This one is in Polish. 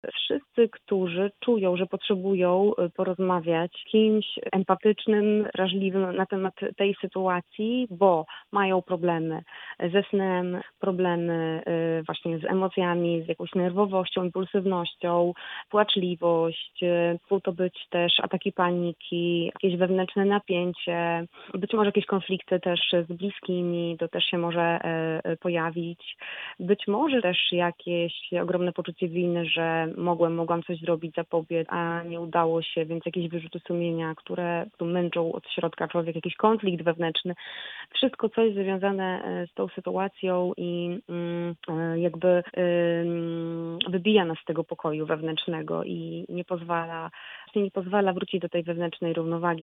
Wszyscy, którzy czują, że potrzebują porozmawiać z kimś empatycznym, wrażliwym na temat tej sytuacji, bo mają problemy ze snem, problemy właśnie z emocjami, z jakąś nerwowością, impulsywnością, płaczliwość, mogą to być też ataki paniki, jakieś wewnętrzne napięcie, być może jakieś konflikty też z bliskimi, to też się może pojawić. Być może też jakieś ogromne poczucie winy, że mogłam coś zrobić, zapobiec, a nie udało się, więc jakieś wyrzuty sumienia, które męczą od środka człowiek, jakiś konflikt wewnętrzny. Wszystko, co jest związane z tą sytuacją i jakby wybija nas z tego pokoju wewnętrznego i nie pozwala wrócić do tej wewnętrznej równowagi.